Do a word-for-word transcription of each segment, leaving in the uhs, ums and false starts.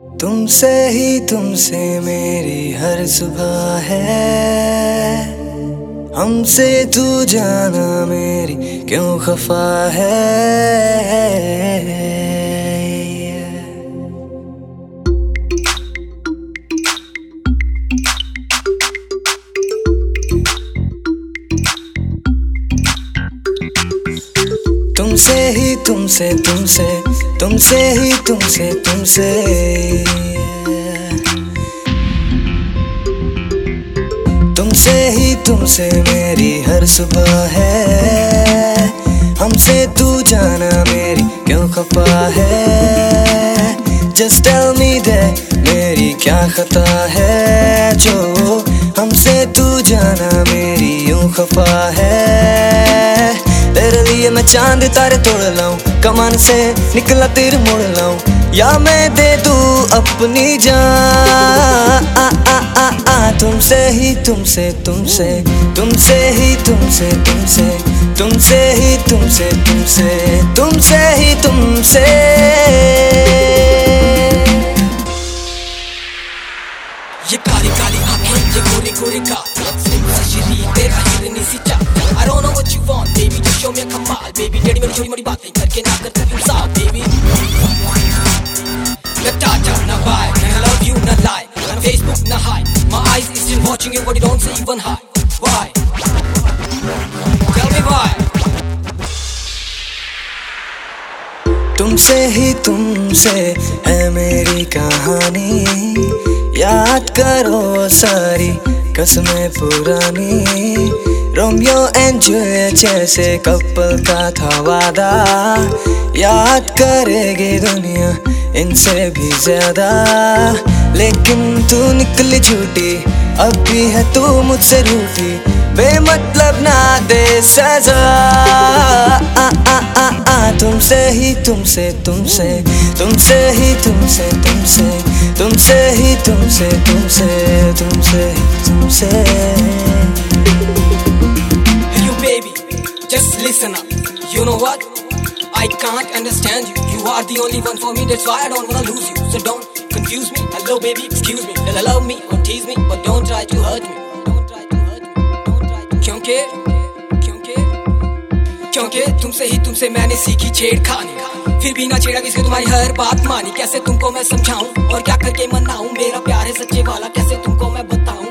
तुमसे ही तुमसे मेरी हर सुबह है, हमसे तू जाना मेरी क्यों खफा है। तुमसे ही तुमसे तुमसे तुमसे ही तुमसे तुमसे तुमसे ही तुमसे मेरी हर सुबह है, हमसे तू जाना मेरी क्यों खफा है। Just tell me that मेरी क्या खता है, जो हमसे तू जाना मेरी यूं खफा है। तेरे लिए मैं चांद तारे तोड़ लाऊं, कमान से निकला तीर मोड़ लाऊं, या मैं दे दूं अपनी जान। आ आ आ आ तुमसे ही तुमसे तुमसे तुमसे ही तुमसे तुमसे तुमसे ही तुमसे तुमसे तुमसे ही तुमसे ये काली काली आंखें, ये गोरे गोरे गाल, शरीर तेरा हिरनी सी चाल। I don't know what you want, baby, just show me a कमाल, baby। टेढ़ी मेरी छोटी मोटी बातें करके ना कर तू इंसाफ, baby। ना टाटा ना बाय, ना love you ना lie, ना Facebook ना hi, my eyes is still watching you but you don't say even hi। Why? Tell me why? तुमसे ही तुमसे है मेरी कहानी, याद करो सारी कसमें पुरानी। रोमियो एंड जूलियट जैसे कपल का था वादा, याद करेगी दुनिया इनसे भी ज्यादा। लेकिन तू निकली झूठी, अब भी है तू मुझसे रूठी, बेमतलब ना दे सजा। आ आ आ आ तुमसे ही तुमसे तुमसे तुमसे ही तुमसे तुमसे तुमसे ही तुमसे तुमसे तुमसे तुमसे Hey you baby, just listen up. You know what? I can't understand you. You are the only one for me, that's why I don't wanna lose you. So don't confuse me. Hello baby, excuse me. Will love me or tease me, but don't try to hurt me. Don't try to hurt me. Don't try to. क्योंकि क्योंकि क्योंकि तुमसे ही तुमसे मैंने सीखी छेड़खानी, फिर भी ना छेड़ा किसके तुम्हारी हर बात मानी। कैसे तुमको मैं समझाऊं और क्या करके मनाऊं, मेरा प्यार है सच्चे वाला कैसे तुमको मैं बताऊं।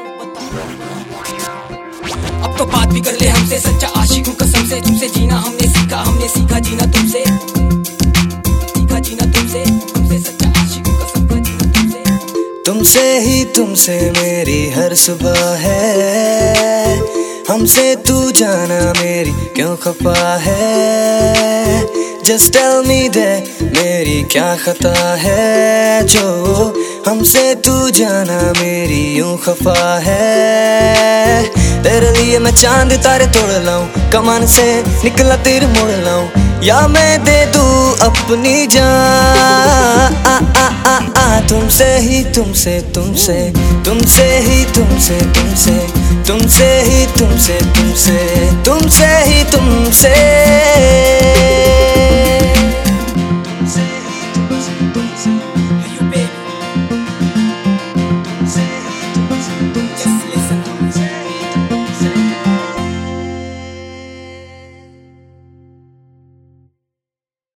अब तो बात भी कर ले हमसे, सच्चा आशिक हूँ कसम से। तुमसे जीना हमने सीखा, हमने सीखा जीना तुमसे, सीखा जीना तुमसे, तुमसे सच्चा आशिक हूँ कसम का जीना तुमसे। तुमसे ही तुमसे मेरी हर सुबह है, हमसे तू जाना मेरी क्यों खफा है। Just tell me that मेरी क्या खता है, जो हमसे तू जाना मेरी यूं खफा है। तेरे लिए मैं चांद तारे तोड़ लाऊं, कमान से निकला तीर मोड़ लाऊं, या मैं दे दूं अपनी जान। आ आ आ आ तुमसे ही तुमसे तुमसे तुमसे ही तुमसे तुमसे तुमसे ही तुमसे तुमसे तुमसे ही तुमसे